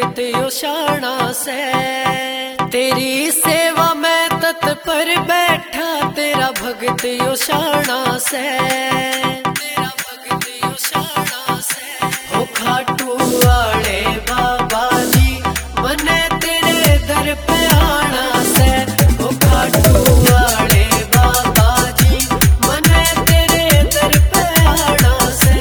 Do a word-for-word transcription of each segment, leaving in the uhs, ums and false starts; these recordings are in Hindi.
भगत यो शाना से। तेरी सेवा में तत्पर बैठा, तेरा भगत यो शाना से, तेरा भगत यो शाना से। हो खाटू वाले बाबा जी मने तेरे दर पे आना से। हो खाटू वाले बाबा जी मने तेरे दर पे आना से।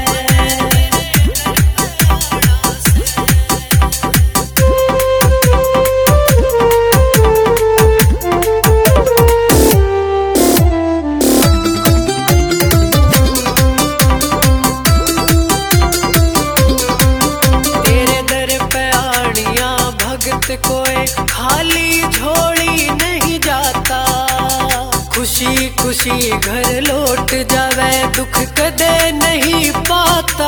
कोई खाली झोली नहीं जाता, खुशी खुशी घर लौट जावे, दुख कदे नहीं पाता।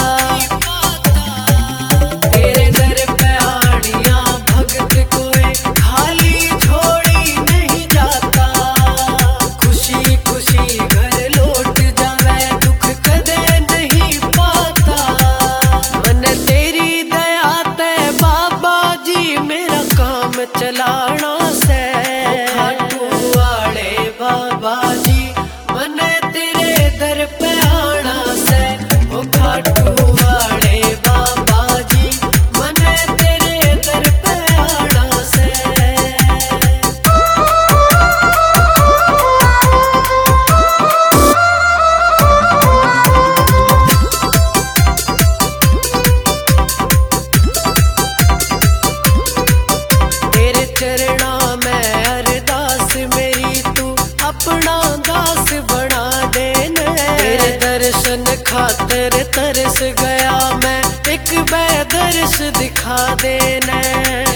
तेरे दर पे आनिया भगत कोई खाली झोली नहीं जाता, खुशी खुशी घर लौट जावे, दुख कदे नहीं पाता। मन तेरी दया ते बाबा जी मेरा काम चलाना से। खाटू वाले बाबा जी मने तेरे दर पे आना से। ओ खाटू वाले बाबा जी मने तेरे दर पे आना से। चरणा में अरदास मेरी तू अपना दास बना देने। तेरे दर्शन खातिर तरस गया मैं, एक बेदर्श दिखा देने।